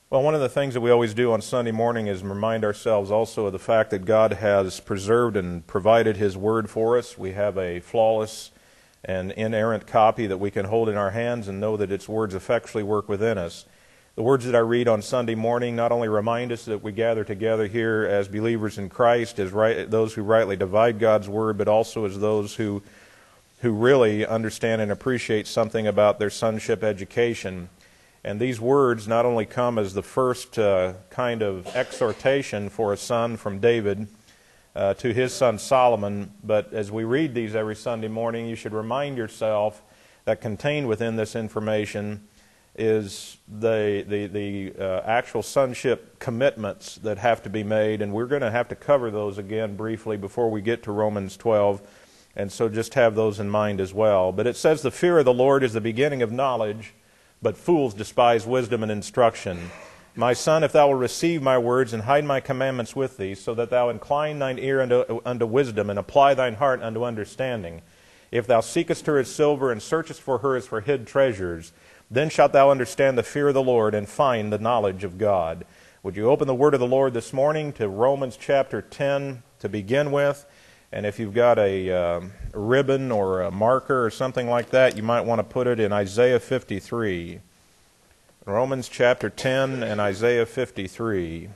Well, one of the things that we always do on Sunday morning is remind ourselves also of the fact that God has preserved and provided His Word for us. We have a flawless and inerrant copy that we can hold in our hands and know that its words effectually work within us. The words that I read on Sunday morning not only remind us that we gather together here as believers in Christ, as those who rightly divide God's Word, but also as those who really understand and appreciate something about their sonship education. And these words not only come as the first kind of exhortation for a son from David to his son Solomon, but as we read these every Sunday morning, you should remind yourself that contained within this information is the actual sonship commitments that have to be made, and we're going to have to cover those again briefly before we get to Romans 12, and so just have those in mind as well. But it says, "The fear of the Lord is the beginning of knowledge, but fools despise wisdom and instruction. My son, if thou wilt receive my words and hide my commandments with thee, so that thou incline thine ear unto wisdom and apply thine heart unto understanding. If thou seekest her as silver and searchest for her as for hid treasures, then shalt thou understand the fear of the Lord and find the knowledge of God." Would you open the word of the Lord this morning to Romans chapter 10 to begin with? And if you've got a ribbon or a marker or something like that, you might want to put it in Isaiah 53. Romans chapter 10 and Isaiah 53.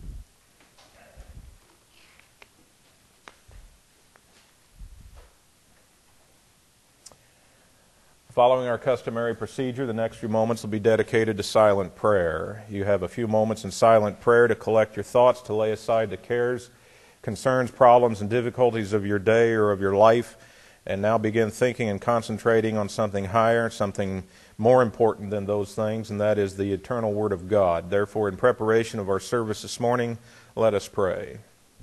Following our customary procedure, the next few moments will be dedicated to silent prayer. You have a few moments in silent prayer to collect your thoughts, to lay aside the cares, concerns, problems, and difficulties of your day or of your life, and now begin thinking and concentrating on something higher, something more important than those things, and that is the eternal Word of God. Therefore, in preparation of our service this morning, let us pray.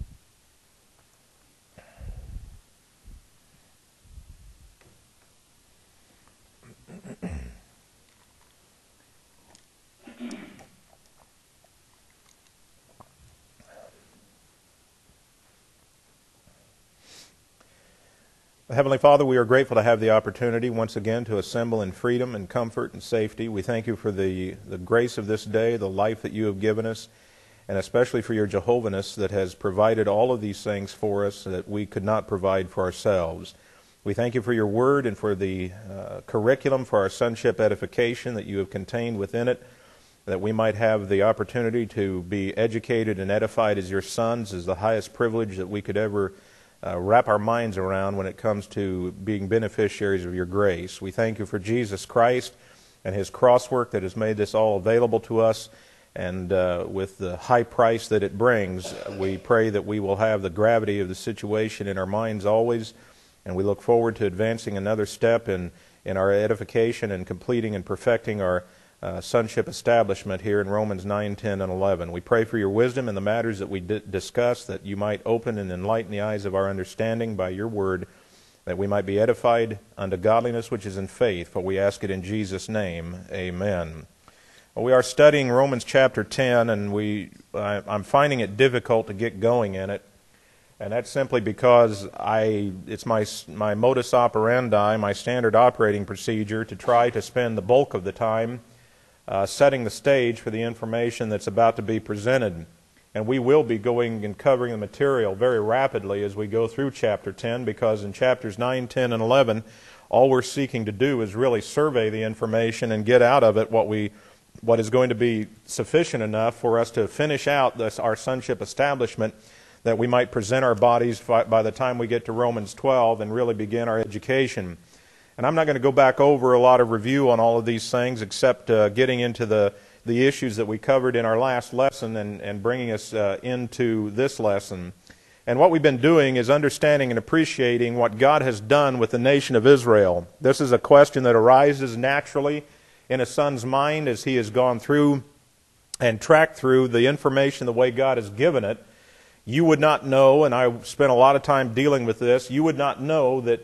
Heavenly Father, we are grateful to have the opportunity once again to assemble in freedom and comfort and safety. We thank you for the grace of this day, the life that you have given us, and especially for your Jehovahness that has provided all of these things for us that we could not provide for ourselves. We thank you for your word and for the curriculum for our sonship edification that you have contained within it, that we might have the opportunity to be educated and edified as your sons is the highest privilege that we could ever wrap our minds around when it comes to being beneficiaries of your grace. We thank you for Jesus Christ and his cross work that has made this all available to us, and with the high price that it brings, we pray that we will have the gravity of the situation in our minds always, and we look forward to advancing another step in our edification and completing and perfecting our sonship establishment here in Romans 9, 10, and 11. We pray for your wisdom in the matters that we discuss, that you might open and enlighten the eyes of our understanding by your word, that we might be edified unto godliness which is in faith, for we ask it in Jesus' name. Amen. Well, we are studying Romans chapter 10, and I'm finding it difficult to get going in it, and that's simply because it's my modus operandi, my standard operating procedure, to try to spend the bulk of the time setting the stage for the information that's about to be presented. And we will be going and covering the material very rapidly as we go through chapter 10, because in chapters 9, 10, and 11, all we're seeking to do is really survey the information and get out of it what is going to be sufficient enough for us to finish out our sonship establishment, that we might present our bodies by the time we get to Romans 12 and really begin our education. And I'm not going to go back over a lot of review on all of these things, except getting into the issues that we covered in our last lesson and bringing us into this lesson. And what we've been doing is understanding and appreciating what God has done with the nation of Israel. This is a question that arises naturally in a son's mind as he has gone through and tracked through the information the way God has given it. You would not know, and I spent a lot of time dealing with this, you would not know that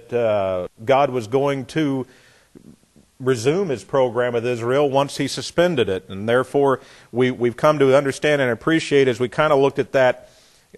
God was going to resume his program with Israel once he suspended it. And therefore, we've come to understand and appreciate, as we kind of looked at that,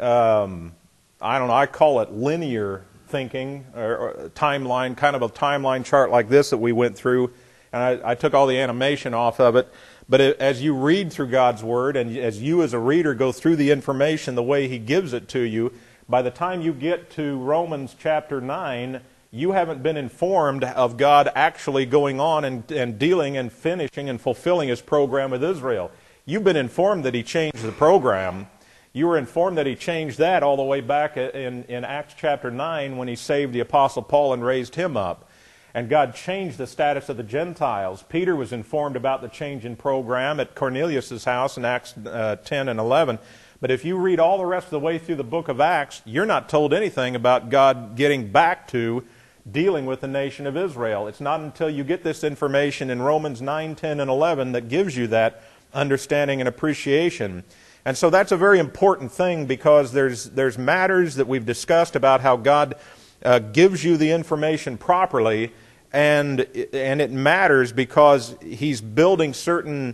I call it linear thinking, or timeline, kind of a timeline chart like this that we went through and I took all the animation off of it. But as you read through God's Word, and as you as a reader go through the information the way He gives it to you, by the time you get to Romans chapter 9, you haven't been informed of God actually going on and dealing and finishing and fulfilling His program with Israel. You've been informed that He changed the program. You were informed that He changed that all the way back in Acts chapter 9 when He saved the Apostle Paul and raised him up. And God changed the status of the Gentiles. Peter was informed about the change in program at Cornelius' house in Acts 10 and 11. But if you read all the rest of the way through the book of Acts, you're not told anything about God getting back to dealing with the nation of Israel. It's not until you get this information in Romans 9, 10, and 11 that gives you that understanding and appreciation. And so that's a very important thing, because there's matters that we've discussed about how God gives you the information properly, and it matters because He's building certain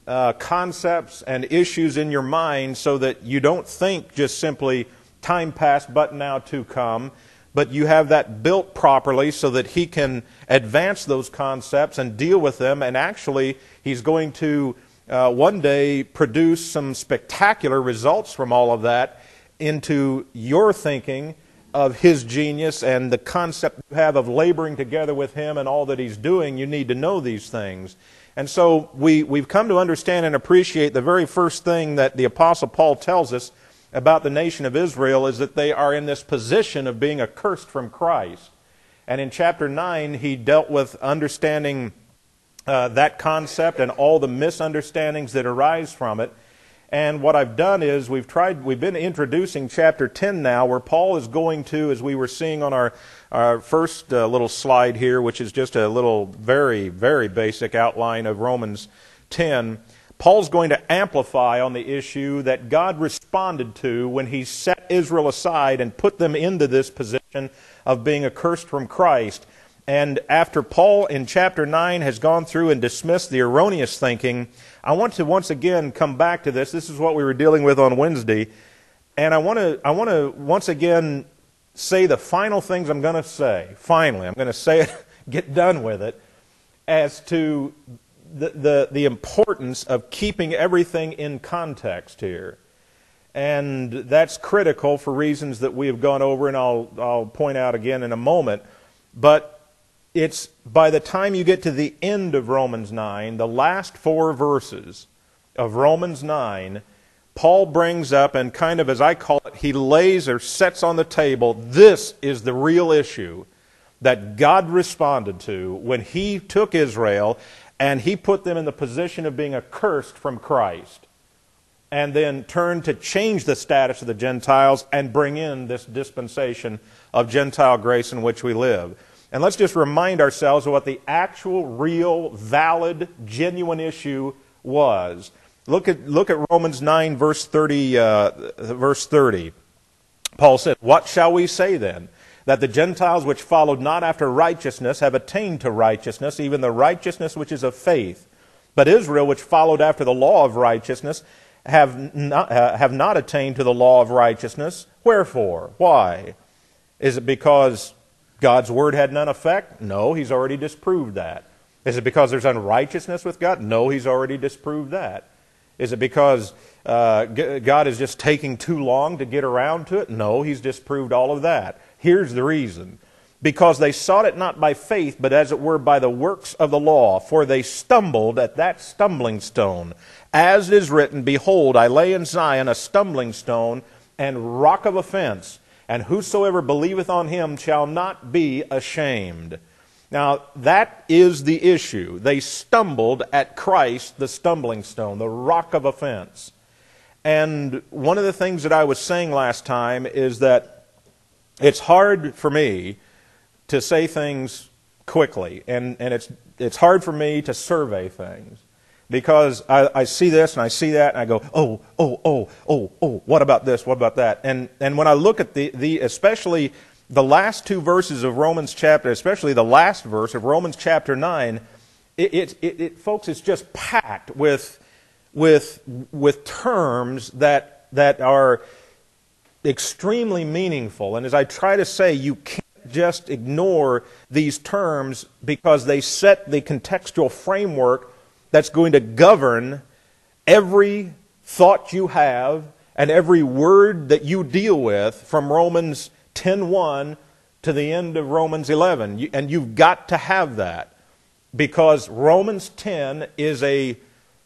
concepts and issues in your mind so that you don't think just simply time past but now to come, but you have that built properly so that He can advance those concepts and deal with them, and actually He's going to one day produce some spectacular results from all of that into your thinking of His genius and the concept you have of laboring together with Him and all that He's doing. You need to know these things. And so we've come to understand and appreciate the very first thing that the Apostle Paul tells us about the nation of Israel is that they are in this position of being accursed from Christ. And in chapter 9, he dealt with understanding that concept and all the misunderstandings that arise from it. And what I've done is we've been introducing chapter 10 now, where Paul is going to, as we were seeing on our first little slide here, which is just a little very, very basic outline of Romans 10, Paul's going to amplify on the issue that God responded to when He set Israel aside and put them into this position of being accursed from Christ. And after Paul in chapter 9 has gone through and dismissed the erroneous thinking, I want to once again come back to this. This is what we were dealing with on Wednesday. And I want to once again say the final things I'm going to say. Finally, I'm going to say it, get done with it, as to the importance of keeping everything in context here. And that's critical for reasons that we have gone over, and I'll point out again in a moment. But it's by the time you get to the end of Romans 9, the last 4 verses of Romans 9, Paul brings up, and kind of as I call it, he lays or sets on the table, this is the real issue that God responded to when He took Israel and He put them in the position of being accursed from Christ, and then turned to change the status of the Gentiles and bring in this dispensation of Gentile grace in which we live. And let's just remind ourselves of what the actual, real, valid, genuine issue was. Look at Romans 9, verse 30. Paul said, "What shall we say then? That the Gentiles which followed not after righteousness have attained to righteousness, even the righteousness which is of faith. But Israel, which followed after the law of righteousness, have not attained to the law of righteousness. Wherefore? Why? Is it because God's word had none effect? No, He's already disproved that. Is it because there's unrighteousness with God? No, He's already disproved that. Is it because God is just taking too long to get around to it? No, He's disproved all of that. Here's the reason. Because they sought it not by faith, but as it were by the works of the law. For they stumbled at that stumbling stone. As it is written, Behold, I lay in Zion a stumbling stone and rock of offense, and whosoever believeth on Him shall not be ashamed. Now, that is the issue. They stumbled at Christ, the stumbling stone, the rock of offense. And one of the things that I was saying last time is that it's hard for me to say things quickly, and it's hard for me to survey things, because I see this and I see that and I go, oh, what about this, what about that? And when I look at the especially the last 2 verses of Romans chapter, especially the last verse of Romans chapter 9, folks, it's just packed with terms that are extremely meaningful. And as I try to say, you can't just ignore these terms because they set the contextual framework that's going to govern every thought you have and every word that you deal with from Romans 10:1 to the end of Romans 11. And you've got to have that because Romans 10 is a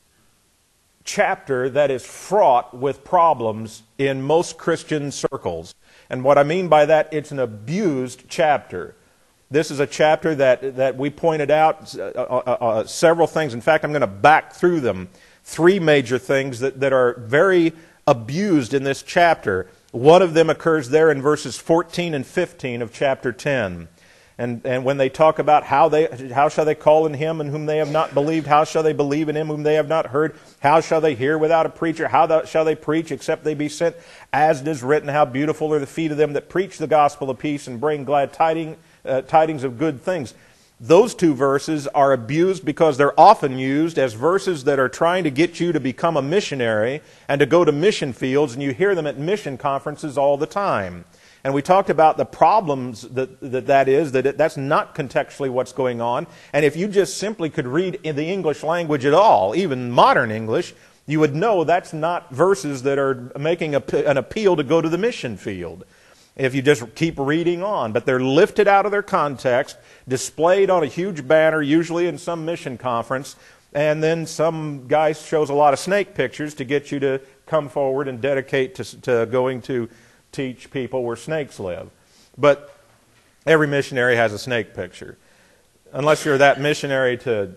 chapter that is fraught with problems in most Christian circles. And what I mean by that, it's an abused chapter. This is a chapter that we pointed out several things. In fact, I'm going to back through them. 3 major things that are very abused in this chapter. One of them occurs there in verses 14 and 15 of chapter 10. And when they talk about how shall they call in him in whom they have not believed? How shall they believe in him whom they have not heard? How shall they hear without a preacher? How shall they preach except they be sent? As it is written, how beautiful are the feet of them that preach the gospel of peace and bring glad tidings of good things. Those 2 verses are abused because they're often used as verses that are trying to get you to become a missionary and to go to mission fields, and you hear them at mission conferences all the time. And we talked about the problems that's not contextually what's going on. And if you just simply could read in the English language at all, even modern English, you would know that's not verses that are making an appeal to go to the mission field. If you just keep reading on. But they're lifted out of their context, displayed on a huge banner, usually in some mission conference, and then some guy shows a lot of snake pictures to get you to come forward and dedicate to going to teach people where snakes live. But every missionary has a snake picture. Unless you're that missionary to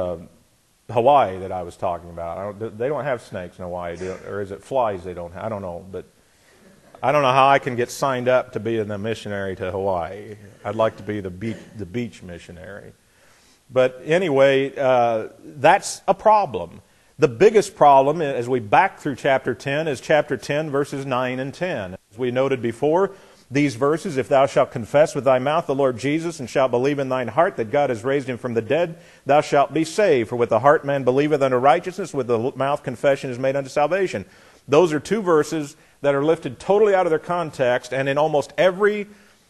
Hawaii that I was talking about. They don't have snakes in Hawaii, or is it flies they don't have? I don't know. But I don't know how I can get signed up to be a missionary to Hawaii. I'd like to be the beach missionary. But anyway, that's a problem. The biggest problem, as we back through chapter 10, is chapter 10, verses 9 and 10. As we noted before, these verses, if thou shalt confess with thy mouth the Lord Jesus, and shalt believe in thine heart that God has raised him from the dead, thou shalt be saved. For with the heart man believeth unto righteousness, with the mouth confession is made unto salvation. Those are 2 verses that are lifted totally out of their context, and in almost every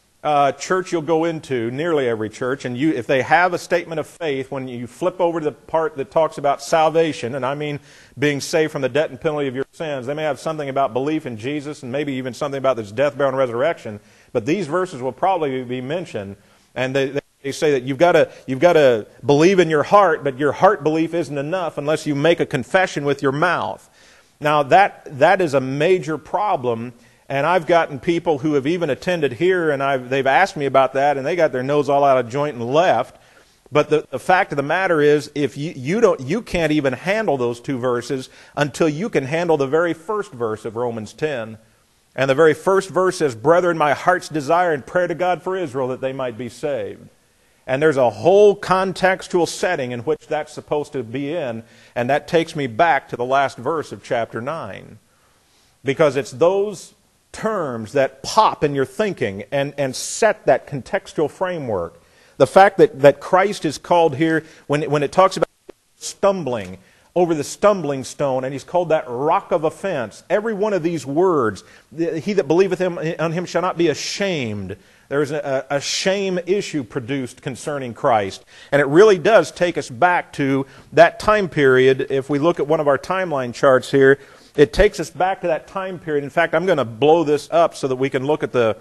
church you'll go into, nearly every church, and if they have a statement of faith, when you flip over to the part that talks about salvation, and I mean being saved from the debt and penalty of your sins, they may have something about belief in Jesus and maybe even something about this death, burial, and resurrection, but these verses will probably be mentioned, and they say that you've got to believe in your heart, but your heart belief isn't enough unless you make a confession with your mouth. Now that is a major problem. And I've gotten people who have even attended here, and they've asked me about that, and they got their nose all out of joint and left. But the fact of the matter is, if you can't even handle those 2 verses until you can handle the very first verse of Romans 10. And the very first verse says, "Brethren, my heart's desire and prayer to God for Israel that they might be saved." And there's a whole contextual setting in which that's supposed to be in, and that takes me back to the last verse of chapter 9. Because it's those terms that pop in your thinking and set that contextual framework. The fact that Christ is called here, when it talks about stumbling over the stumbling stone, and he's called that rock of offense. Every one of these words, he that believeth on him shall not be ashamed. There's a shame issue produced concerning Christ. And it really does take us back to that time period. If we look at one of our timeline charts here, it takes us back to that time period. In fact, I'm going to blow this up so that we can look at the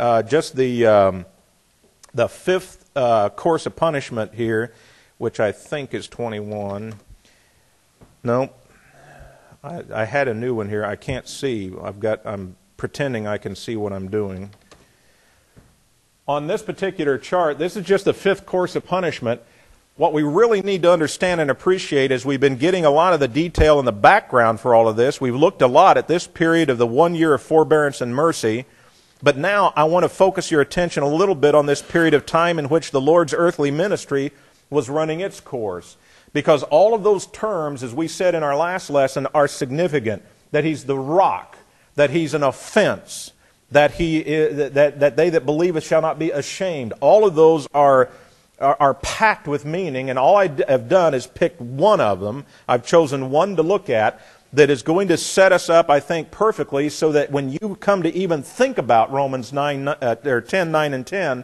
5th course of punishment here, which I think is 21. No, I had a new one here. I can't see. I'm pretending I can see what I'm doing. On this particular chart, this is just the 5th course of punishment. What we really need to understand and appreciate is we've been getting a lot of the detail in the background for all of this. We've looked a lot at this period of the 1 year of forbearance and mercy. But now I want to focus your attention a little bit on this period of time in which the Lord's earthly ministry was running its course. Because all of those terms, as we said in our last lesson, are significant. That he's the rock, that he's an offense, that that they that believeth shall not be ashamed. All of those are packed with meaning, and all I have done is picked one of them. I've chosen one to look at that is going to set us up, I think, perfectly, so that when you come to even think about Romans 10, 9, and 10,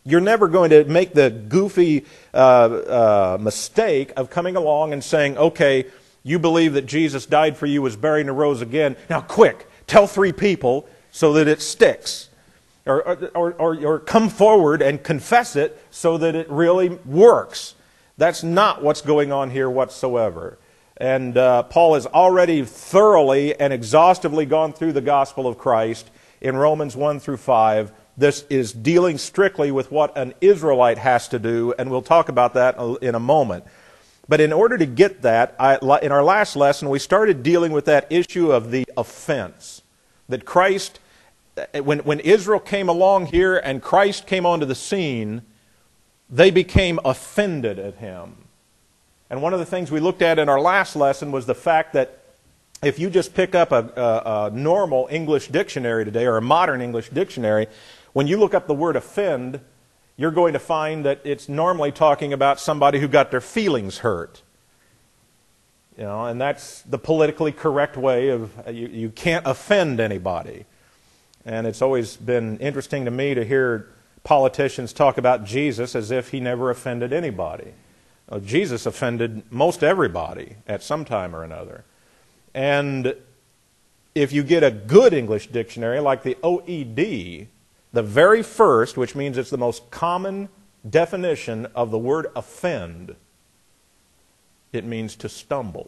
You're never going to make the goofy mistake of coming along and saying, okay, you believe that Jesus died for you, was buried, and rose again. Now quick, tell 3 people so that it sticks. Or come forward and confess it so that it really works. That's not what's going on here whatsoever. And Paul has already thoroughly and exhaustively gone through the gospel of Christ in Romans 1 through 5. This is dealing strictly with what an Israelite has to do, and we'll talk about that in a moment. But in order to get that, in our last lesson, we started dealing with that issue of the offense. That Christ, when Israel came along here and Christ came onto the scene, they became offended at him. And one of the things we looked at in our last lesson was the fact that if you just pick up a normal English dictionary today, or a modern English dictionary, when you look up the word offend, you're going to find that it's normally talking about somebody who got their feelings hurt. You know, and that's the politically correct way of, you can't offend anybody. And it's always been interesting to me to hear politicians talk about Jesus as if he never offended anybody. Well, Jesus offended most everybody at some time or another. And if you get a good English dictionary like the OED, the very first, which means it's the most common definition of the word offend, it means to stumble.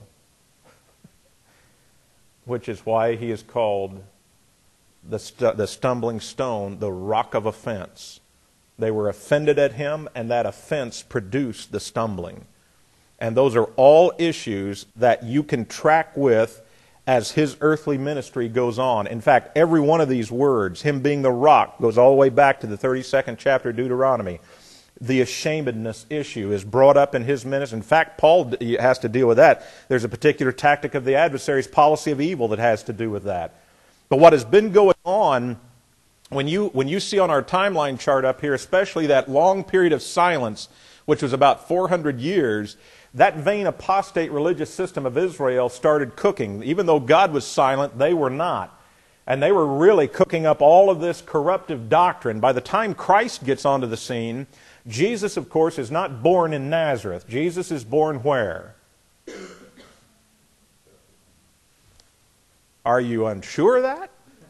Which is why he is called the stumbling stone, the rock of offense. They were offended at him, and that offense produced the stumbling. And those are all issues that you can track with as his earthly ministry goes on. In fact, every one of these words, him being the rock, goes all the way back to the 32nd chapter of Deuteronomy. The ashamedness issue is brought up in his ministry. In fact, Paul has to deal with that. There's a particular tactic of the adversary's policy of evil that has to do with that. But what has been going on, when you see on our timeline chart up here, especially that long period of silence, which was about 400 years, that vain apostate religious system of Israel started cooking. Even though God was silent, they were not. And they were really cooking up all of this corruptive doctrine. By the time Christ gets onto the scene, Jesus, of course, is not born in Nazareth. Jesus is born where? Are you unsure of that?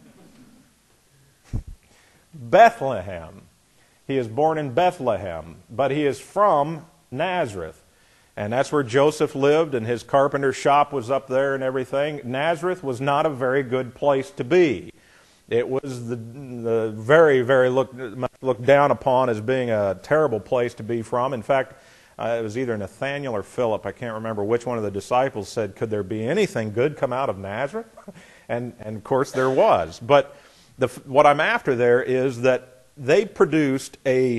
Bethlehem. He is born in Bethlehem, but he is from Nazareth. And that's where Joseph lived, and his carpenter shop was up there and everything. Nazareth was not a very good place to be. It was the very, very looked down upon as being a terrible place to be from. In fact, it was either Nathaniel or Philip, I can't remember which one of the disciples, said, could there be anything good come out of Nazareth? And of course there was. But what I'm after there is that they produced a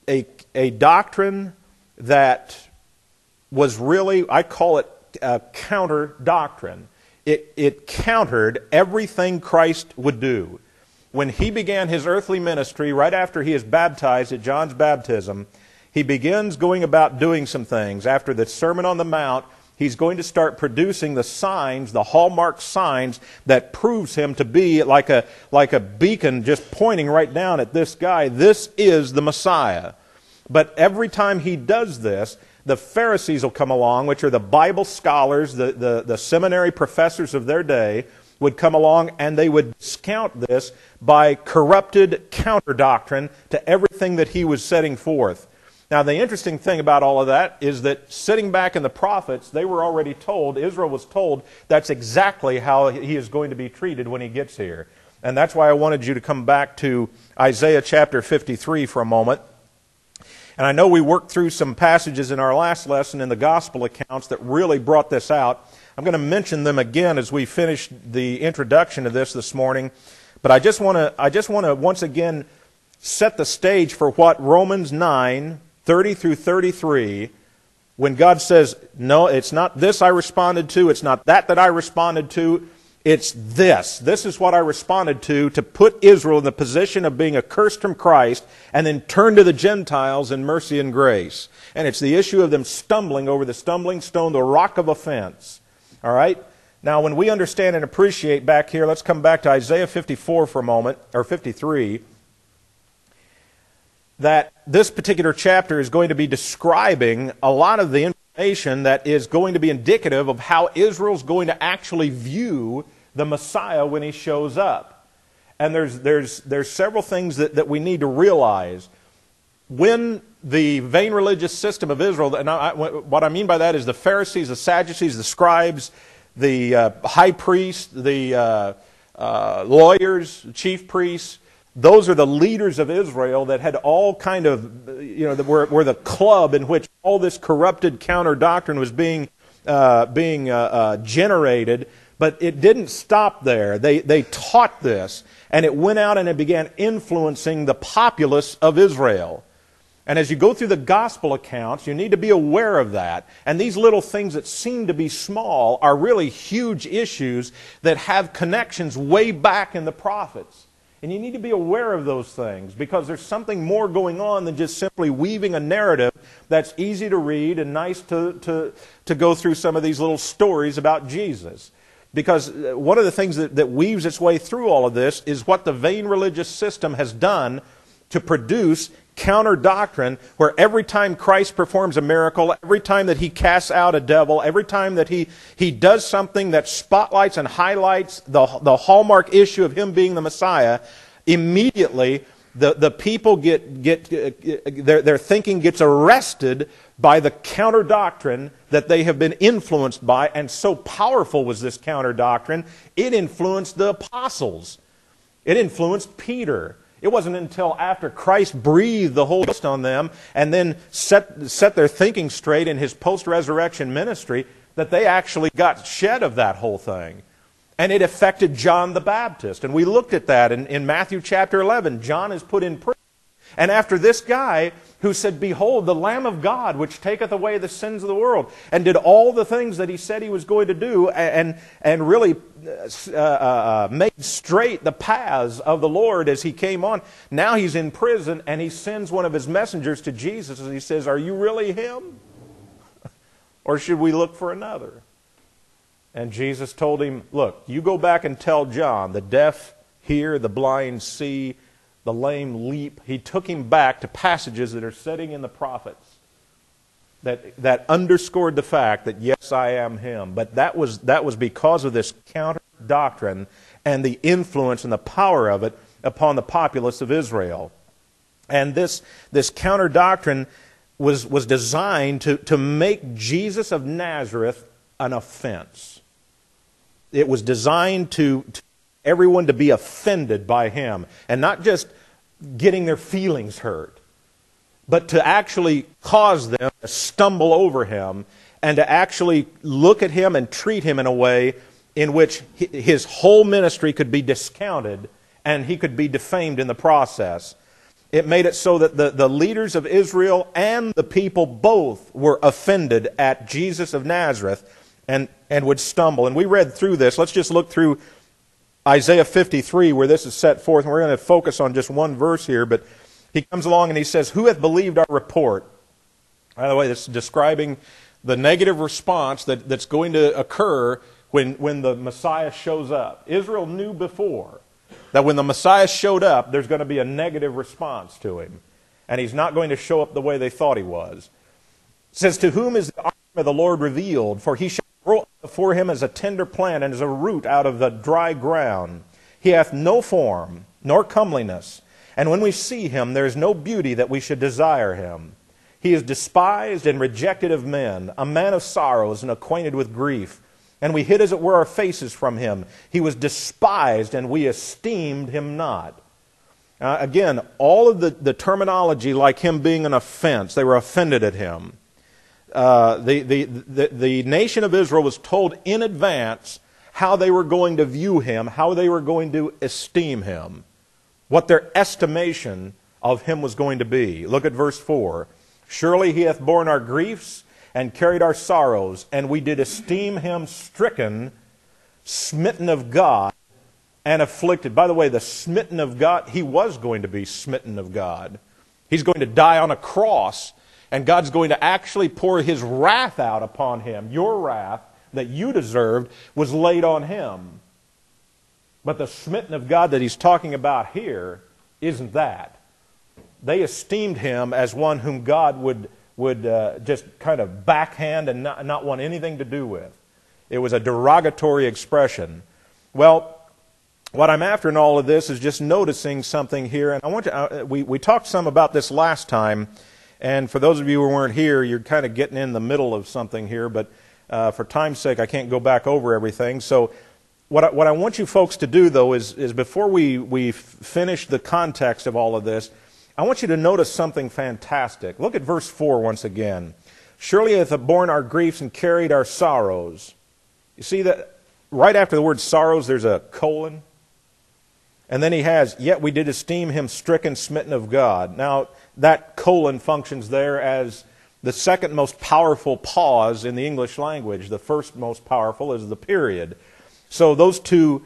doctrine that was really, I call it a counter doctrine. It countered everything Christ would do. When he began his earthly ministry, right after he is baptized at John's baptism, he begins going about doing some things. After the Sermon on the Mount, he's going to start producing the signs, the hallmark signs that proves him to be like a beacon just pointing right down at this guy. This is the Messiah. But every time he does this, the Pharisees will come along, which are the Bible scholars, the seminary professors of their day, would come along and they would discount this by corrupted counter-doctrine to everything that he was setting forth. Now, the interesting thing about all of that is that sitting back in the prophets, they were already told, Israel was told, that's exactly how he is going to be treated when he gets here. And that's why I wanted you to come back to Isaiah chapter 53 for a moment. And I know we worked through some passages in our last lesson in the gospel accounts that really brought this out. I'm going to mention them again as we finish the introduction to this morning. But I just want to once again set the stage for what Romans 9, 30 through 33, when God says, no, it's not this I responded to, it's not that I responded to, it's this. This is what I responded to put Israel in the position of being accursed from Christ and then turn to the Gentiles in mercy and grace. And it's the issue of them stumbling over the stumbling stone, the rock of offense. All right? Now, when we understand and appreciate back here, let's come back to Isaiah 54 for a moment, or 53. that this particular chapter is going to be describing a lot of the information that is going to be indicative of how Israel's going to actually view the Messiah when he shows up. And there's several things that we need to realize. When the vain religious system of Israel, and what I mean by that is the Pharisees, the Sadducees, the scribes, the high priests, the lawyers, chief priests, those are the leaders of Israel that had all kind of, were the club in which all this corrupted counter doctrine was being generated. But it didn't stop there. They taught this, and it went out and it began influencing the populace of Israel. And as you go through the gospel accounts, you need to be aware of that. And these little things that seem to be small are really huge issues that have connections way back in the prophets. And you need to be aware of those things because there's something more going on than just simply weaving a narrative that's easy to read and nice to go through some of these little stories about Jesus. Because one of the things that weaves its way through all of this is what the vain religious system has done to produce counter doctrine, where every time Christ performs a miracle, every time that he casts out a devil, every time that he does something that spotlights and highlights the hallmark issue of him being the Messiah, immediately the people their thinking gets arrested by the counter doctrine that they have been influenced by. And so powerful was this counter doctrine, it influenced the apostles. It influenced Peter. It wasn't until after Christ breathed the Holy Ghost on them and then set their thinking straight in his post-resurrection ministry that they actually got shed of that whole thing. And it affected John the Baptist. And we looked at that in Matthew chapter 11. John is put in prison. And after this guy who said, "Behold, the Lamb of God, which taketh away the sins of the world," and did all the things that he said he was going to do and really made straight the paths of the Lord as he came on. Now he's in prison and he sends one of his messengers to Jesus and he says, "Are you really him? Or should we look for another?" And Jesus told him, "Look, you go back and tell John, the deaf hear, the blind see, the lame leap." He took him back to passages that are sitting in the prophets that underscored the fact that, yes, I am him. But that was because of this counter doctrine and the influence and the power of it upon the populace of Israel. And this counter doctrine was designed to make Jesus of Nazareth an offense. It was designed to everyone to be offended by him, and not just getting their feelings hurt, but to actually cause them to stumble over him and to actually look at him and treat him in a way in which his whole ministry could be discounted and he could be defamed in the process. It made it so that the leaders of Israel and the people both were offended at Jesus of Nazareth and would stumble. And we read through this. Let's just look through Isaiah 53 where this is set forth. And we're going to focus on just one verse here. But he comes along and he says, "Who hath believed our report?" By the way, this is describing the negative response that's going to occur when the Messiah shows up. Israel knew before that when the Messiah showed up, there's going to be a negative response to him. And he's not going to show up the way they thought he was. It says, "To whom is the arm of the Lord revealed? For he shall grow up before him as a tender plant and as a root out of the dry ground. He hath no form, nor comeliness. And when we see him, there is no beauty that we should desire him. He is despised and rejected of men, a man of sorrows and acquainted with grief. And we hid as it were our faces from him. He was despised, and we esteemed him not." Again, all of the terminology like him being an offense, they were offended at him. The nation of Israel was told in advance how they were going to view him, how they were going to esteem him, what their estimation of him was going to be. Look at verse 4. "Surely he hath borne our griefs and carried our sorrows, and we did esteem him stricken, smitten of God, and afflicted." By the way, the smitten of God, he was going to be smitten of God. He's going to die on a cross, and God's going to actually pour his wrath out upon him. Your wrath that you deserved was laid on him. But the smitten of God that he's talking about here isn't that. they esteemed him as one whom God would just kind of backhand and not want anything to do with. It was a derogatory expression. Well, what I'm after in all of this is just noticing something here. And I want to, we talked some about this last time. And for those of you who weren't here, you're kind of getting in the middle of something here. But for time's sake, I can't go back over everything. So what I want you folks to do, though, is before we finish the context of all of this, I want you to notice something fantastic. Look at verse 4 once again. Surely he hath borne our griefs and carried our sorrows. You see that right after the word sorrows, there's a colon. And then he has, yet we did esteem him stricken, smitten of God. Now, that colon functions there as the second most powerful pause in the English language. The first most powerful is the period. So those two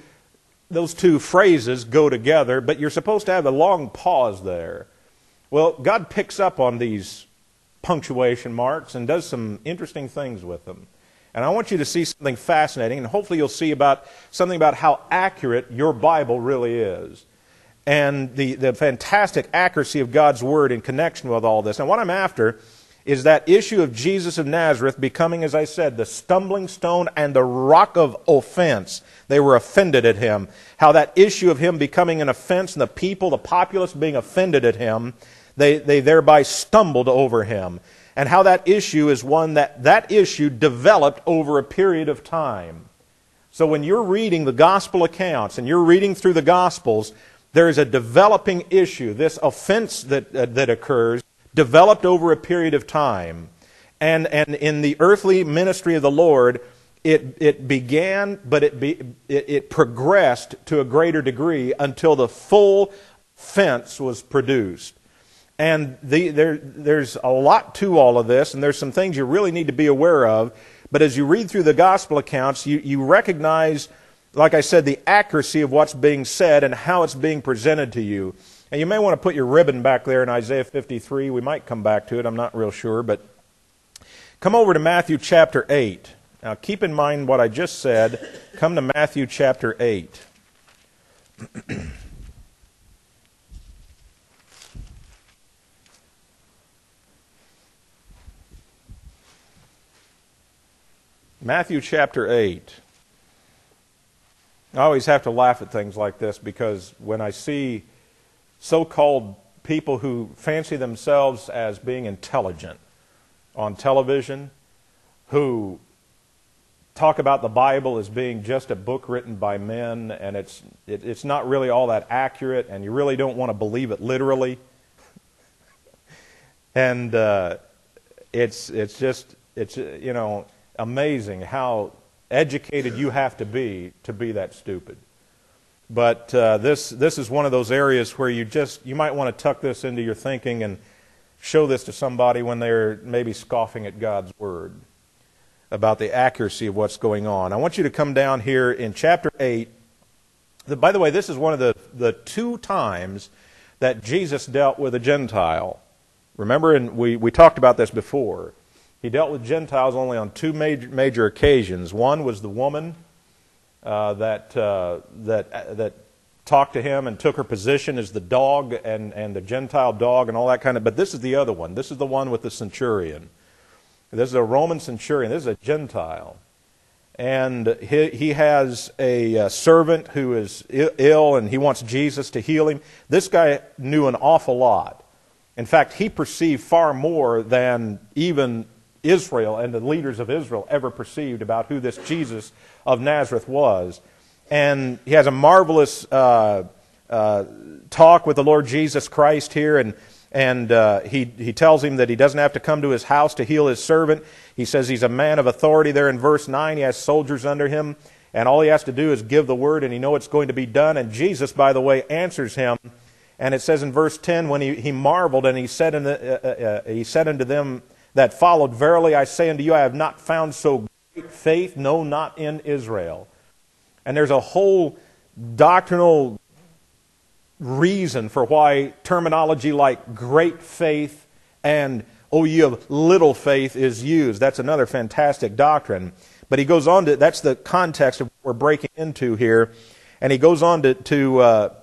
phrases go together, but you're supposed to have a long pause there. Well, God picks up on these punctuation marks and does some interesting things with them. And I want you to see something fascinating, and hopefully you'll see something about how accurate your Bible really is. And the fantastic accuracy of God's Word in connection with all this. And what I'm after is that issue of Jesus of Nazareth becoming, as I said, the stumbling stone and the rock of offense. They were offended at him. How that issue of him becoming an offense and the populace being offended at him, they thereby stumbled over him. And how that issue is one that issue developed over a period of time. So when you're reading the gospel accounts and you're reading through the gospels, there is a developing issue. This offense that occurs developed over a period of time. And in the earthly ministry of the Lord, it began, but it progressed to a greater degree until the full offense was produced. And there's a lot to all of this, and there's some things you really need to be aware of. But as you read through the gospel accounts, you recognize, like I said, the accuracy of what's being said and how it's being presented to you. And you may want to put your ribbon back there in Isaiah 53. We might come back to it. I'm not real sure. But come over to Matthew chapter 8. Now keep in mind what I just said. Come to Matthew chapter 8. Matthew chapter 8. I always have to laugh at things like this because when I see so-called people who fancy themselves as being intelligent on television, who talk about the Bible as being just a book written by men, and it's not really all that accurate, and you really don't want to believe it literally. And it's amazing how educated you have to be that stupid. But this is one of those areas where you might want to tuck this into your thinking and show this to somebody when they're maybe scoffing at God's Word about the accuracy of what's going on. I want you to come down here in chapter 8. By the way, this is one of the two times that Jesus dealt with a Gentile. Remember, and we talked about this before. He dealt with Gentiles only on two major occasions. One was the woman that talked to him and took her position as the dog and the Gentile dog and all that kind of. But this is the other one. This is the one with the centurion. This is a Roman centurion. This is a Gentile. And he has a servant who is ill and he wants Jesus to heal him. This guy knew an awful lot. In fact, he perceived far more than even Israel and the leaders of Israel ever perceived about who this Jesus of Nazareth was. And he has a marvelous talk with the Lord Jesus Christ here, and he tells him that he doesn't have to come to his house to heal his servant. He says he's a man of authority there in verse 9. He has soldiers under him, and all he has to do is give the word, and he knows it's going to be done. And Jesus, by the way, answers him. And it says in verse 10, when he marveled, and he said unto them that followed, verily I say unto you, I have not found so great faith, no, not in Israel. And there's a whole doctrinal reason for why terminology like great faith and oh, ye of little faith is used. That's another fantastic doctrine. But he goes on to, that's the context of what we're breaking into here. And he goes on to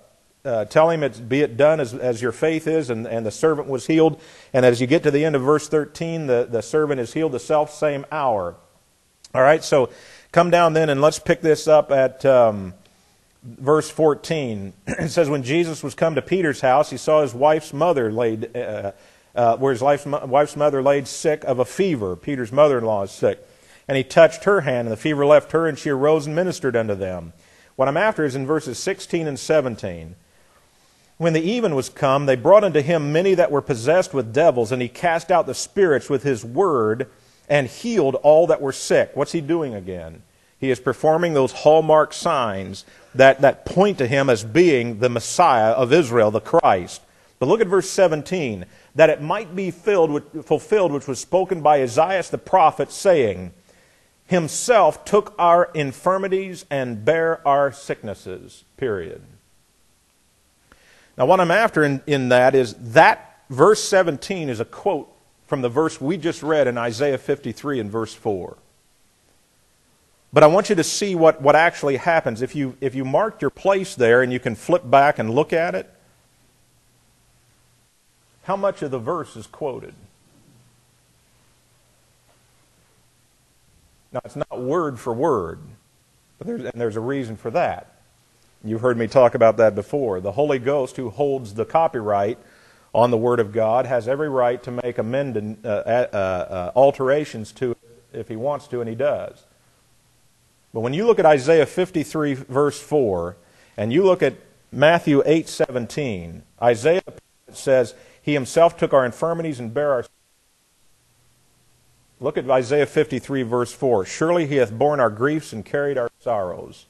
tell him, be it done as your faith is, and the servant was healed. And as you get to the end of verse 13, the servant is healed the self-same hour. All right, so come down then and let's pick this up at verse 14. It says, when Jesus was come to Peter's house, he saw his wife's mother laid, where his wife's mother laid sick of a fever. Peter's mother-in-law is sick. And he touched her hand, and the fever left her, and she arose and ministered unto them. What I'm after is in verses 16 and 17. When the even was come, they brought unto him many that were possessed with devils, and he cast out the spirits with his word, and healed all that were sick. What's he doing again? He is performing those hallmark signs that point to him as being the Messiah of Israel, the Christ. But look at verse 17. That it might be fulfilled which was spoken by Isaiah the prophet, saying, Himself took our infirmities and bare our sicknesses. Period. Now what I'm after in that is that verse 17 is a quote from the verse we just read in Isaiah 53 and verse 4. But I want you to see what actually happens. If you marked your place there and you can flip back and look at it, how much of the verse is quoted? Now, it's not word for word, and there's a reason for that. You've heard me talk about that before. The Holy Ghost, who holds the copyright on the Word of God, has every right to make alterations to it if He wants to, and He does. But when you look at Isaiah 53, verse 4, and you look at Matthew 8:17, Isaiah says, He Himself took our infirmities and bare our... Look at Isaiah 53, verse 4. Surely He hath borne our griefs and carried our sorrows.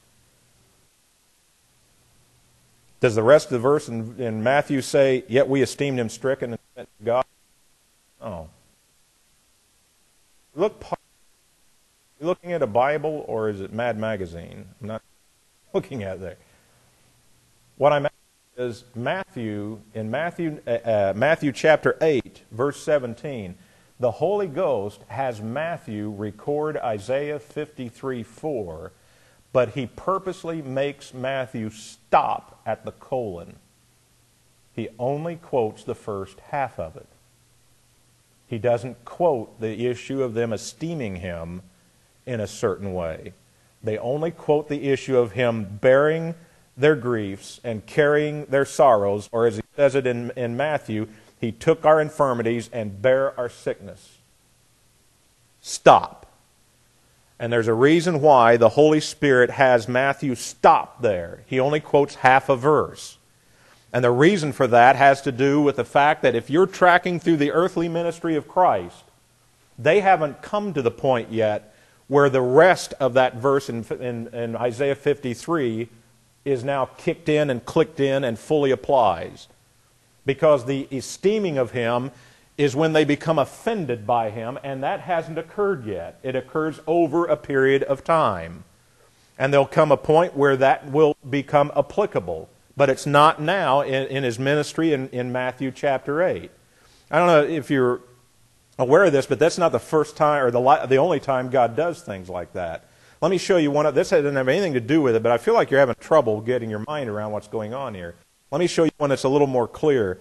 Does the rest of the verse in Matthew say, Yet we esteemed Him stricken and sent to God? Oh. Look, are you looking at a Bible or is it Mad Magazine? I'm not looking at there. What I'm asking is in Matthew chapter 8, verse 17, the Holy Ghost has Matthew record Isaiah 53:4, but he purposely makes Matthew stop at the colon. He only quotes the first half of it. He doesn't quote the issue of them esteeming Him in a certain way. They only quote the issue of Him bearing their griefs and carrying their sorrows, or as he says it in Matthew, He took our infirmities and bare our sickness. Stop. And there's a reason why the Holy Spirit has Matthew stop there. He only quotes half a verse. And the reason for that has to do with the fact that if you're tracking through the earthly ministry of Christ, they haven't come to the point yet where the rest of that verse in Isaiah 53 is now kicked in and clicked in and fully applies. Because the esteeming of Him is when they become offended by Him, and that hasn't occurred yet. It occurs over a period of time. And there'll come a point where that will become applicable. But it's not now in His ministry in Matthew chapter 8. I don't know if you're aware of this, but that's not the first time or the only time God does things like that. Let me show you one. This doesn't have anything to do with it, but I feel like you're having trouble getting your mind around what's going on here. Let me show you one that's a little more clear.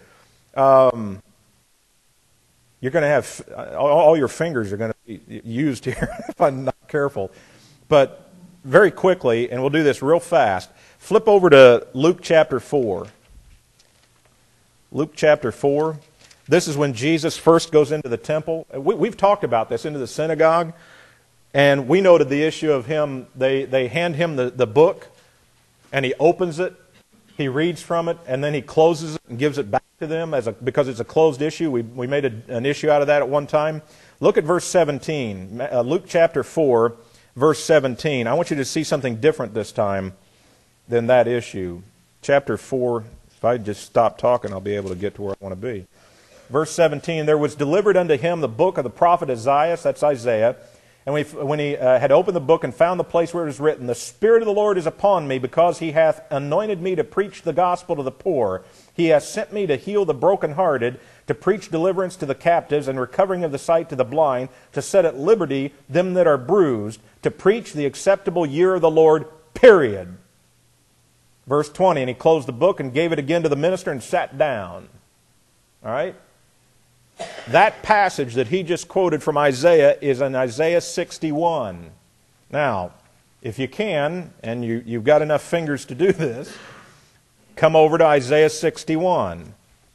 You're going to have, all your fingers are going to be used here if I'm not careful. But very quickly, and we'll do this real fast, flip over to Luke chapter 4. Luke chapter 4. This is when Jesus first goes into the temple. We've talked about this, into the synagogue. And we noted the issue of him, they hand him the book, and he opens it. He reads from it, and then he closes it and gives it back to them because it's a closed issue. We made an issue out of that at one time. Look at verse 17. Luke chapter 4, verse 17. I want you to see something different this time than that issue. Chapter 4, if I just stop talking, I'll be able to get to where I want to be. Verse 17, there was delivered unto him the book of the prophet Isaiah, that's Isaiah. And when he had opened the book and found the place where it was written, The Spirit of the Lord is upon me, because He hath anointed me to preach the gospel to the poor. He hath sent me to heal the brokenhearted, to preach deliverance to the captives, and recovering of the sight to the blind, to set at liberty them that are bruised, to preach the acceptable year of the Lord, period. Verse 20, and he closed the book and gave it again to the minister and sat down. All right? That passage that he just quoted from Isaiah is in Isaiah 61. Now, if you can, and you've got enough fingers to do this, come over to Isaiah 61.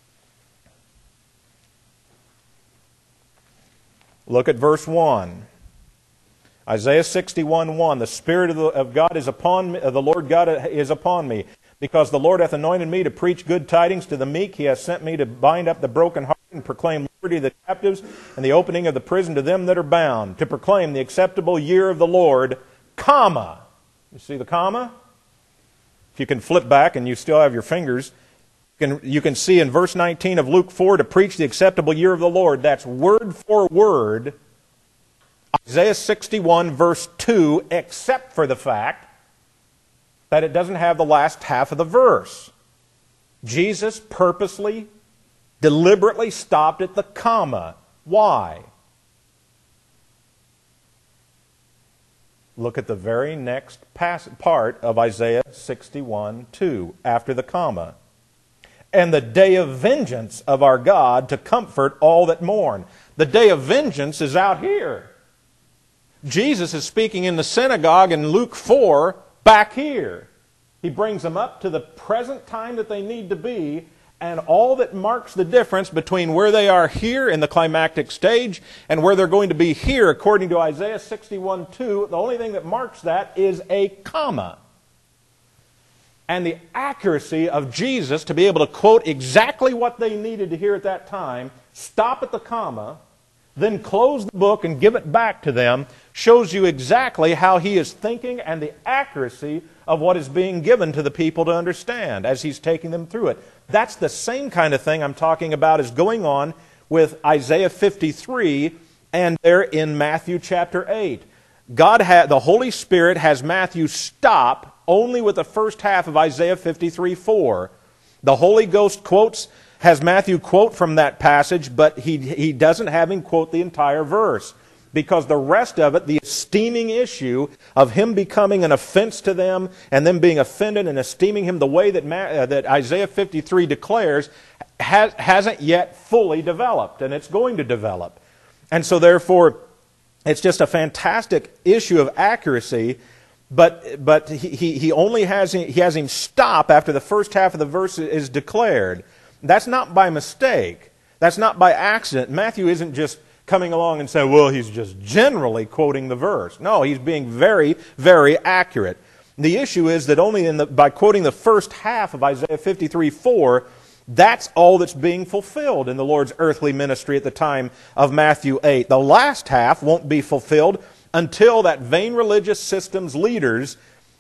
Look at verse 1. Isaiah 61:1. The Spirit of God is upon me, the Lord God is upon me, because the Lord hath anointed me to preach good tidings to the meek. He hath sent me to bind up the brokenhearted and proclaim liberty to the captives and the opening of the prison to them that are bound, to proclaim the acceptable year of the Lord, comma. You see the comma? If you can flip back and you still have your fingers, you can see in verse 19 of Luke 4, to preach the acceptable year of the Lord. That's word for word Isaiah 61 verse 2, except for the fact that it doesn't have the last half of the verse. Jesus purposely, deliberately stopped at the comma. Why? Look at the very next part of Isaiah 61:2, after the comma. And the day of vengeance of our God to comfort all that mourn. The day of vengeance is out here. Jesus is speaking in the synagogue in Luke 4 back here. He brings them up to the present time that they need to be, and all that marks the difference between where they are here in the climactic stage and where they're going to be here, according to Isaiah 61:2, the only thing that marks that is a comma. And the accuracy of Jesus to be able to quote exactly what they needed to hear at that time, stop at the comma, then close the book and give it back to them, shows you exactly how he is thinking and the accuracy of what is being given to the people to understand as he's taking them through it. That's the same kind of thing I'm talking about is going on with Isaiah 53 and there in Matthew chapter 8. The Holy Spirit has Matthew stop only with the first half of Isaiah 53:4. The Holy Ghost has Matthew quote from that passage, but he doesn't have him quote the entire verse. Because the rest of it, the esteeming issue of him becoming an offense to them and them being offended and esteeming him the way that Isaiah 53 declares, hasn't yet fully developed, and it's going to develop. And so therefore, it's just a fantastic issue of accuracy, but he only has him stop after the first half of the verse is declared. That's not by mistake. That's not by accident. Matthew isn't just coming along and saying, well, he's just generally quoting the verse. No, he's being very, very accurate. The issue is that only by quoting the first half of Isaiah 53:4, that's all that's being fulfilled in the Lord's earthly ministry at the time of Matthew 8. The last half won't be fulfilled until that vain religious system's leaders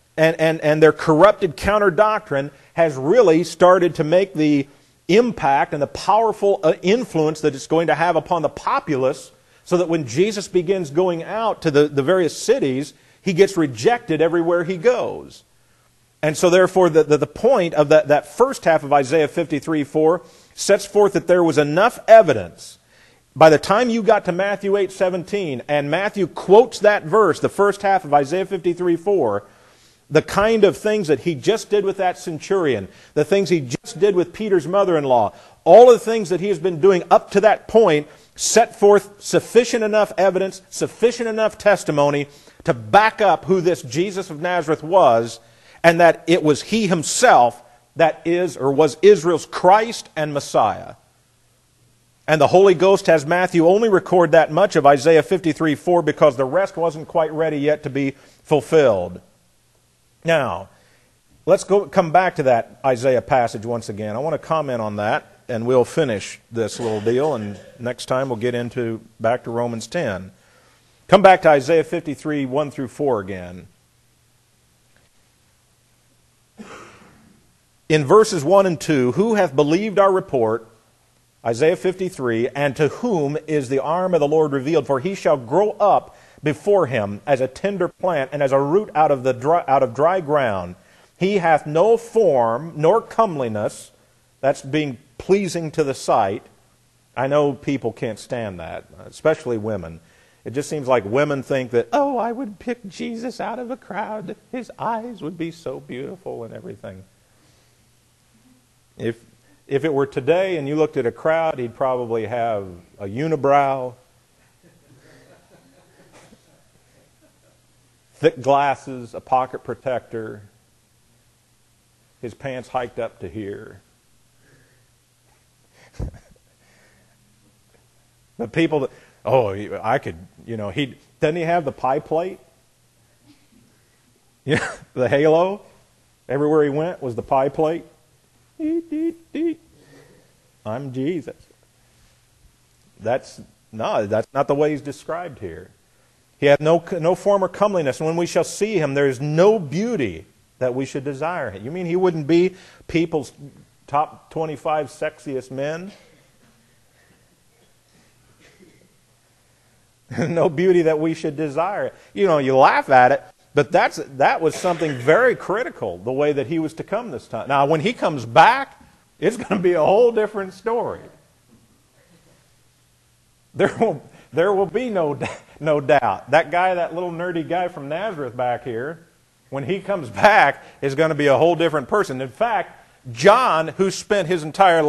and their corrupted counter-doctrine has really started to make the impact and the powerful influence that it's going to have upon the populace, so that when Jesus begins going out to the various cities, he gets rejected everywhere he goes. And so therefore the point of that first half of Isaiah 53:4 sets forth that there was enough evidence. By the time you got to Matthew 8:17, and Matthew quotes that verse, the first half of Isaiah 53:4, the kind of things that he just did with that centurion, the things he just did with Peter's mother-in-law, all of the things that he has been doing up to that point set forth sufficient enough evidence, sufficient enough testimony to back up who this Jesus of Nazareth was, and that it was he himself that is or was Israel's Christ and Messiah. And the Holy Ghost has Matthew only record that much of Isaiah 53:4 because the rest wasn't quite ready yet to be fulfilled. Now, let's come back to that Isaiah passage once again. I want to comment on that, and we'll finish this little deal, and next time we'll get back to Romans 10. Come back to Isaiah 53, 1 through 4 again. In verses 1 and 2, who hath believed our report, Isaiah 53, and to whom is the arm of the Lord revealed? For he shall grow up before him as a tender plant and as a root out of dry ground. He hath no form nor comeliness. That's being pleasing to the sight. I know people can't stand that, especially women. It just seems like women think that, I would pick Jesus out of a crowd. His eyes would be so beautiful and everything. If it were today and you looked at a crowd, he'd probably have a unibrow, thick glasses, a pocket protector, his pants hiked up to here. The people that, I could, doesn't he have the pie plate? The halo? Everywhere he went was the pie plate. Eat, eat, eat. I'm Jesus. That's not the way he's described here. He had no form or comeliness, and when we shall see him, there is no beauty that we should desire. You mean he wouldn't be people's top 25 sexiest men? No beauty that we should desire. You laugh at it, but that was something very critical, the way that he was to come this time. Now, when he comes back, it's going to be a whole different story. There will be no doubt. That little nerdy guy from Nazareth back here, when he comes back, is going to be a whole different person. In fact, John, who spent his entire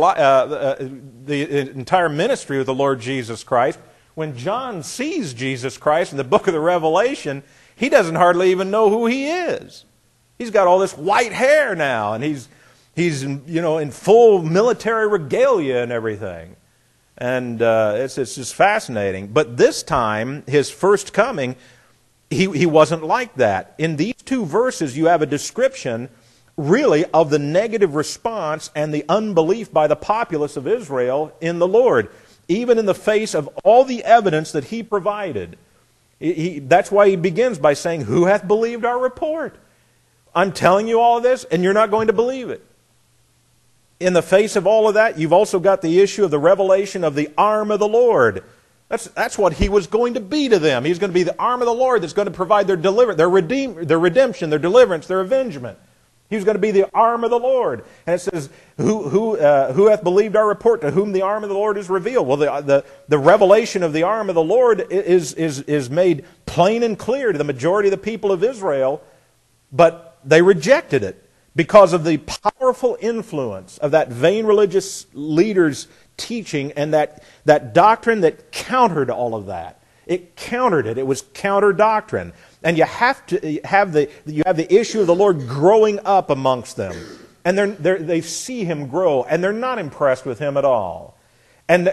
the entire ministry with the Lord Jesus Christ, when John sees Jesus Christ in the book of the Revelation, he doesn't hardly even know who he is. He's got all this white hair now, and he's in full military regalia and everything. And it's just fascinating. But this time, his first coming, he wasn't like that. In these two verses, you have a description, really, of the negative response and the unbelief by the populace of Israel in the Lord, even in the face of all the evidence that he provided. That's why he begins by saying, "Who hath believed our report?" I'm telling you all of this, and you're not going to believe it. In the face of all of that, you've also got the issue of the revelation of the arm of the Lord. That's what he was going to be to them. He's going to be the arm of the Lord that's going to provide their deliverance, their redemption, their deliverance, their avengement. He was going to be the arm of the Lord. And it says, who hath believed our report, to whom the arm of the Lord is revealed? Well, the revelation of the arm of the Lord is made plain and clear to the majority of the people of Israel, but they rejected it because of the powerful influence of that vain religious leader's teaching and that doctrine that countered all of that. It countered it. It was counter doctrine. And you have to have the issue of the Lord growing up amongst them. And they see him grow, and they're not impressed with him at all. And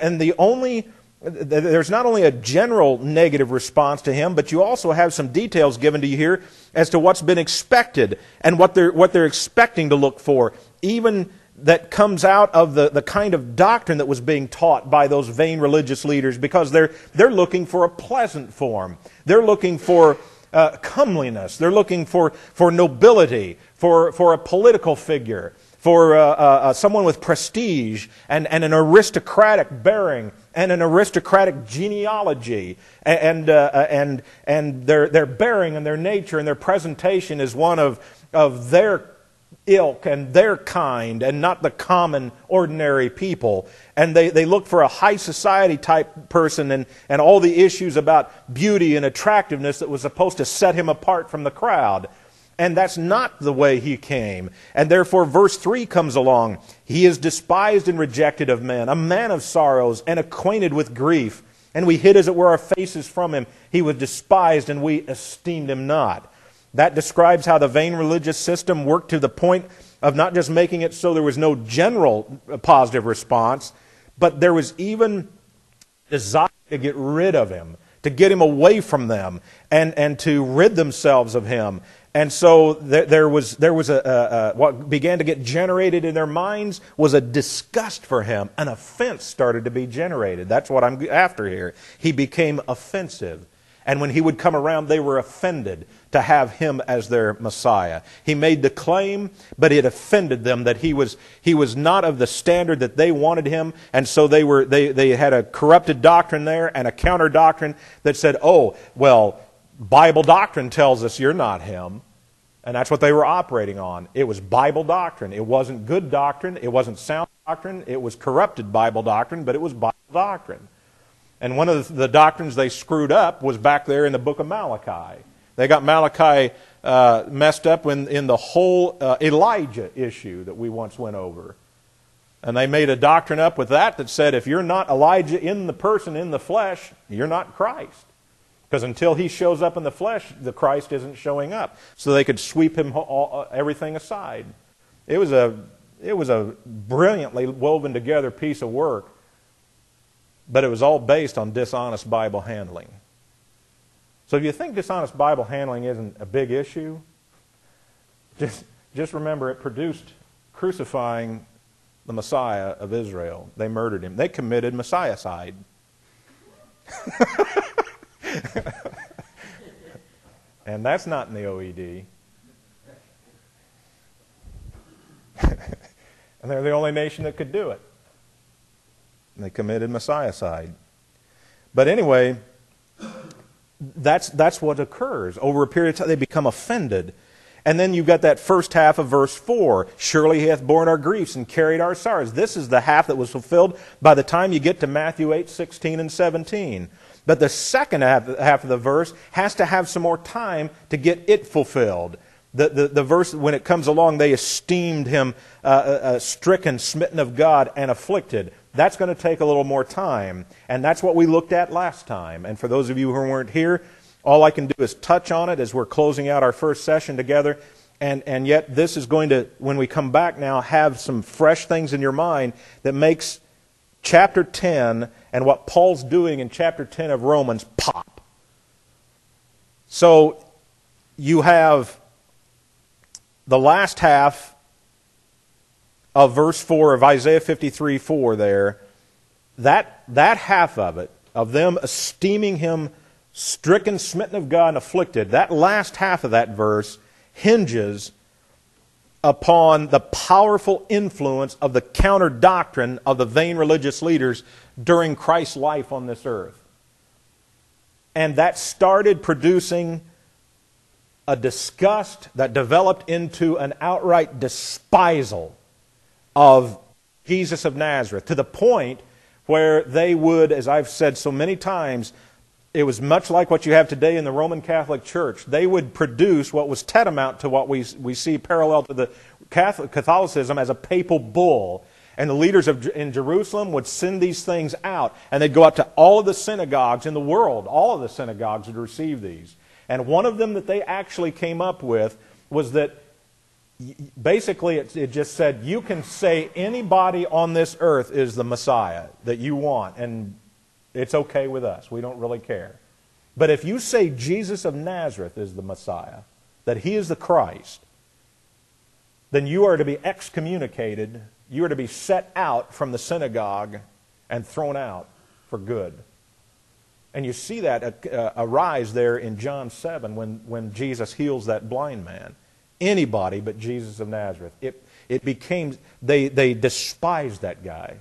there's not only a general negative response to him, but you also have some details given to you here as to what's been expected and what they're expecting to look for, even that comes out of the kind of doctrine that was being taught by those vain religious leaders, because they're looking for a pleasant form. They're looking for comeliness. They're looking for nobility, for a political figure, for someone with prestige and an aristocratic bearing and an aristocratic genealogy, and their bearing and their nature and their presentation is one of their ilk and their kind, and not the common, ordinary people. And they look for a high society type person and all the issues about beauty and attractiveness that was supposed to set him apart from the crowd. And that's not the way he came. And therefore, verse 3 comes along. He is despised and rejected of men, a man of sorrows and acquainted with grief. And we hid, as it were, our faces from him. He was despised, and we esteemed him not. That describes how the vain religious system worked to the point of not just making it so there was no general positive response, but there was even desire to get rid of him, to get him away from them, and to rid themselves of him. And so there was what began to get generated in their minds was a disgust for him. An offense started to be generated. That's what I'm after here. He became offensive. And when he would come around, they were offended to have him as their Messiah. He made the claim, but it offended them that he was not of the standard that they wanted him, and so they had a corrupted doctrine there and a counter doctrine that said, "Oh, well, Bible doctrine tells us you're not him." And that's what they were operating on. It was Bible doctrine. It wasn't good doctrine. It wasn't sound doctrine. It was corrupted Bible doctrine, but it was Bible doctrine. And one of the doctrines they screwed up was back there in the book of Malachi. They got Malachi messed up in the whole Elijah issue that we once went over. And they made a doctrine up with that said if you're not Elijah in the person, in the flesh, you're not Christ. Because until he shows up in the flesh, the Christ isn't showing up. So they could sweep him everything aside. It was a brilliantly woven together piece of work, but it was all based on dishonest Bible handling. So if you think dishonest Bible handling isn't a big issue, just remember it produced crucifying the Messiah of Israel. They murdered him. They committed Messiahcide. And that's not in the OED. And they're the only nation that could do it. And they committed Messiahcide. But anyway, that's what occurs. Over a period of time, they become offended. And then you've got that first half of verse 4. Surely he hath borne our griefs and carried our sorrows. This is the half that was fulfilled by the time you get to Matthew 8, 16, and 17. But the second half of the verse has to have some more time to get it fulfilled. The verse, when it comes along, they esteemed him stricken, smitten of God, and afflicted. That's going to take a little more time. And that's what we looked at last time. And for those of you who weren't here, all I can do is touch on it as we're closing out our first session together. And yet this is going to, when we come back now, have some fresh things in your mind that makes chapter 10 and what Paul's doing in chapter 10 of Romans pop. So you have the last half of verse 4 of Isaiah 53:4 there. That half of it, of them esteeming him stricken, smitten of God, and afflicted, that last half of that verse hinges upon the powerful influence of the counter-doctrine of the vain religious leaders during Christ's life on this earth. And that started producing a disgust that developed into an outright despisal of Jesus of Nazareth, to the point where they would, as I've said so many times, it was much like what you have today in the Roman Catholic Church. They would produce what was tantamount to what we see parallel to the Catholicism as a papal bull. And the leaders in Jerusalem would send these things out, and they'd go out to all of the synagogues in the world. All of the synagogues would receive these. And one of them that they actually came up with was that basically it just said, you can say anybody on this earth is the Messiah that you want, and it's okay with us. We don't really care. But if you say Jesus of Nazareth is the Messiah, that he is the Christ, then you are to be excommunicated. You are to be set out from the synagogue and thrown out for good. And you see that arise there in John 7 when Jesus heals that blind man. Anybody but Jesus of Nazareth. It became, they despised that guy.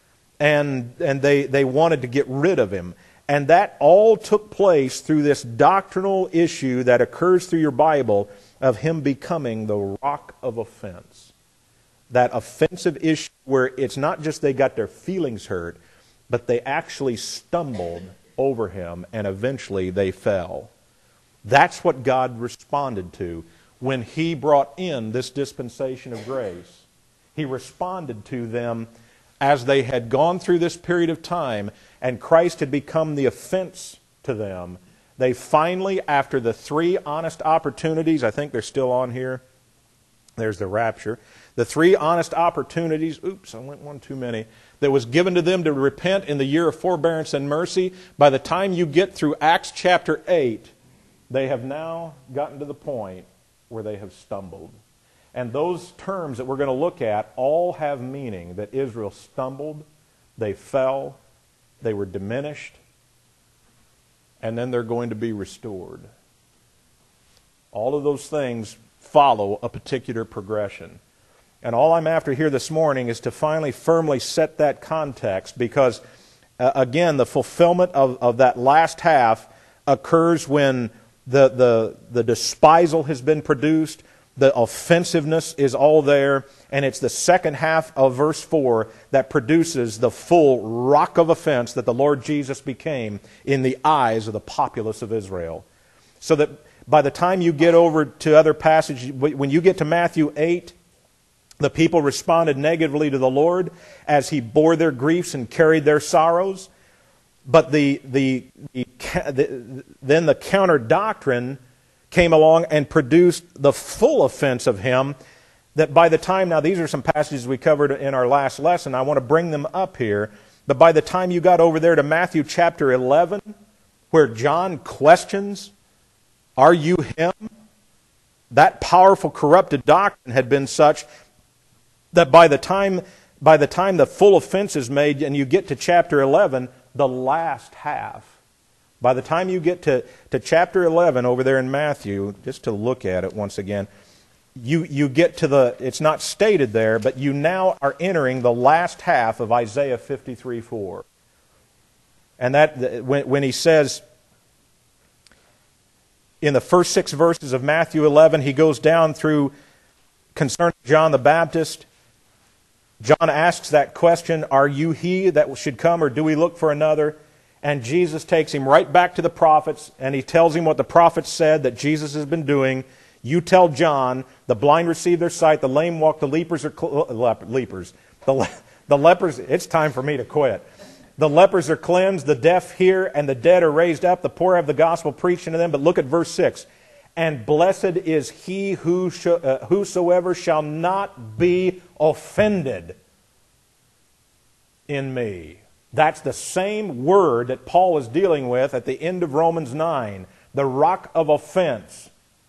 And they wanted to get rid of him. And that all took place through this doctrinal issue that occurs through your Bible of him becoming the rock of offense. That offensive issue where it's not just they got their feelings hurt, but they actually stumbled over him and eventually they fell. That's what God responded to when he brought in this dispensation of grace. He responded to them as they had gone through this period of time and Christ had become the offense to them. They finally, after the 3 honest opportunities, I think they're still on here. There's the rapture. The 3 honest opportunities, oops, I went one too many, that was given to them to repent in the year of forbearance and mercy. By the time you get through Acts chapter 8, they have now gotten to the point where they have stumbled. And those terms that we're going to look at all have meaning, that Israel stumbled, they fell, they were diminished, and then they're going to be restored. All of those things follow a particular progression. And all I'm after here this morning is to finally firmly set that context, because, again, the fulfillment of that last half occurs when the despisal has been produced, the offensiveness is all there, and it's the second half of verse 4 that produces the full rock of offense that the Lord Jesus became in the eyes of the populace of Israel. So that by the time you get over to other passages, when you get to Matthew 8, The people responded negatively to the Lord as He bore their griefs and carried their sorrows. But then the counter doctrine came along and produced the full offense of Him, that by the time, now these are some passages we covered in our last lesson, I want to bring them up here, but by the time you got over there to Matthew chapter 11, where John questions, are you Him? That powerful corrupted doctrine had been such that by the time the full offense is made and you get to chapter 11, the last half, by the time you get to chapter 11 over there in Matthew, just to look at it once again, you get to it's not stated there, but you now are entering the last half of Isaiah 53:4. And that, when he says, in the first 6 verses of Matthew 11, he goes down through concerning John the Baptist. John asks that question, are you he that should come, or do we look for another? And Jesus takes him right back to the prophets, and he tells him what the prophets said that Jesus has been doing. You tell John, the blind receive their sight, the lame walk, the lepers the lepers, it's time for me to quit. The lepers are cleansed, the deaf hear, and the dead are raised up. The poor have the gospel preached unto them. But look at verse 6. And blessed is he whosoever shall not be offended in me. That's the same word that Paul is dealing with at the end of Romans 9. The rock of offense.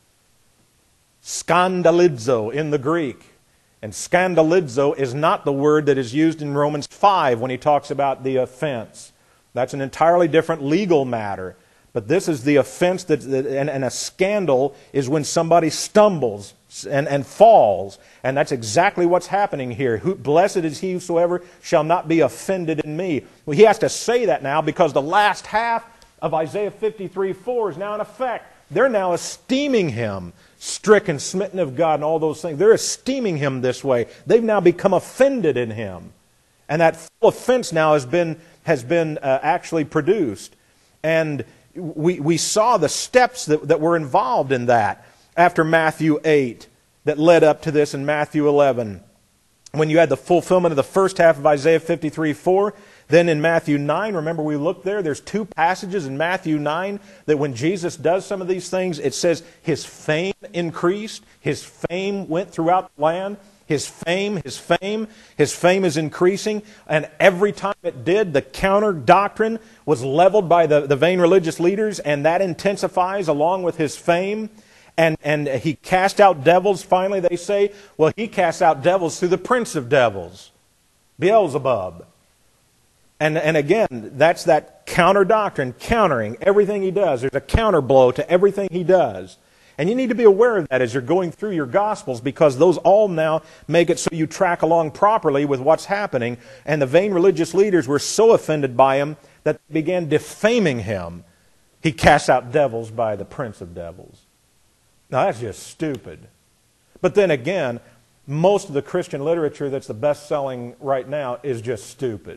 Scandalizo in the Greek. And scandalizo is not the word that is used in Romans 5 when he talks about the offense. That's an entirely different legal matter. But this is the offense, and a scandal is when somebody stumbles and falls. And that's exactly what's happening here. Blessed is he whosoever shall not be offended in me. Well, he has to say that now because the last half of Isaiah 53:4 is now in effect. They're now esteeming him stricken, smitten of God, and all those things. They're esteeming him this way. They've now become offended in him. And that full offense now has been actually produced. And we saw the steps that were involved in that after Matthew 8 that led up to this in Matthew 11. When you had the fulfillment of the first half of Isaiah 53:4, then in Matthew 9, remember we looked there, there's 2 passages in Matthew 9 that when Jesus does some of these things, it says his fame increased, his fame went throughout the land, his fame is increasing, and every time it did, the counter doctrine was leveled by the vain religious leaders, and that intensifies along with his fame. And he cast out devils. Finally, they say, well, he casts out devils through the prince of devils, Beelzebub. And again, that's that counter doctrine, countering everything he does. There's a counter blow to everything he does. And you need to be aware of that as you're going through your Gospels, because those all now make it so you track along properly with what's happening. And the vain religious leaders were so offended by him that they began defaming him. He casts out devils by the prince of devils. Now that's just stupid. But then again, most of the Christian literature that's the best-selling right now is just stupid.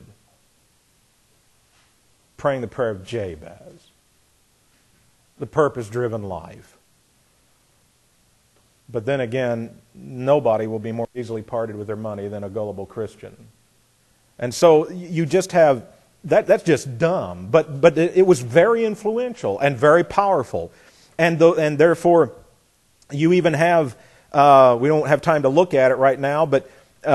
Praying the prayer of Jabez. The purpose-driven life. But then again, nobody will be more easily parted with their money than a gullible Christian. And so you just have, that's just dumb. But it was very influential and very powerful. And therefore, you even have, we don't have time to look at it right now, but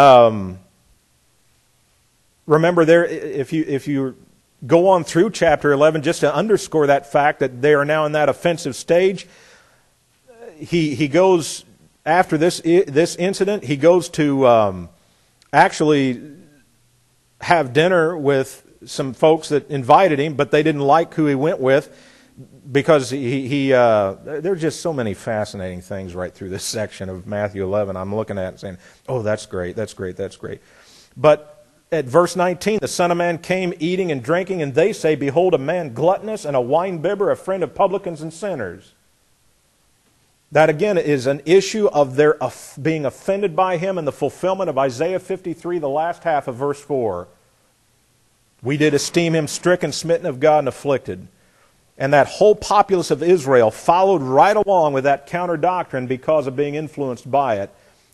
remember there, if you go on through chapter 11, just to underscore that fact that they are now in that offensive stage, he goes, after this incident, he goes to actually have dinner with some folks that invited him, but they didn't like who he went with, because there's just so many fascinating things right through this section of Matthew 11. I'm looking at it and saying, oh, that's great, that's great, that's great. But at verse 19, the Son of Man came eating and drinking, and they say, behold, a man gluttonous and a winebibber, a friend of publicans and sinners. That again is an issue of their being offended by him in the fulfillment of Isaiah 53, the last half of verse 4. We did esteem him stricken, smitten of God, and afflicted. And that whole populace of Israel followed right along with that counter doctrine because of being influenced by it.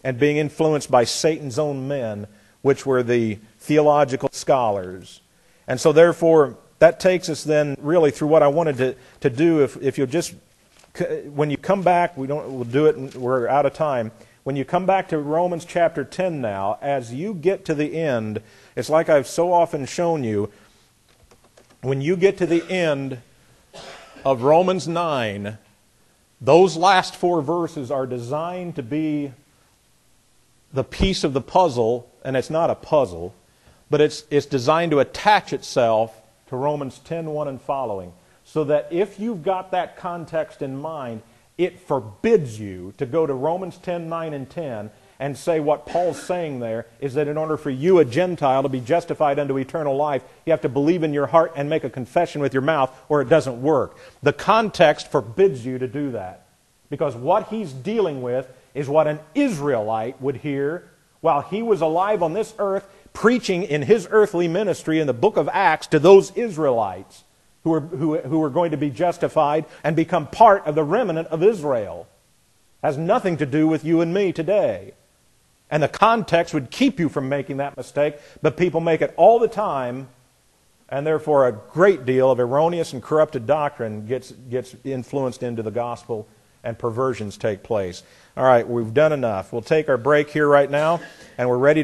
and being influenced by Satan's own men, which were the theological scholars. And so therefore, that takes us then really through what I wanted to do. If you'll just, when you come back, we'll do it, and we're out of time. When you come back to Romans chapter 10 now, as you get to the end, it's like I've so often shown you, when you get to the end of Romans 9, those last 4 verses are designed to be the piece of the puzzle, and it's not a puzzle, but it's designed to attach itself to Romans 10:1 and following, so that if you've got that context in mind, it forbids you to go to Romans 10:9 and 10 and say what Paul's saying there is that in order for you, a Gentile, to be justified unto eternal life, you have to believe in your heart and make a confession with your mouth, or it doesn't work. The context forbids you to do that, because what he's dealing with is what an Israelite would hear while he was alive on this earth, preaching in his earthly ministry in the book of Acts to those Israelites who were going to be justified and become part of the remnant of Israel. Has nothing to do with you and me today. And the context would keep you from making that mistake, but people make it all the time, and therefore a great deal of erroneous and corrupted doctrine gets influenced into the gospel, and perversions take place. All right, we've done enough. We'll take our break here right now, and we're ready to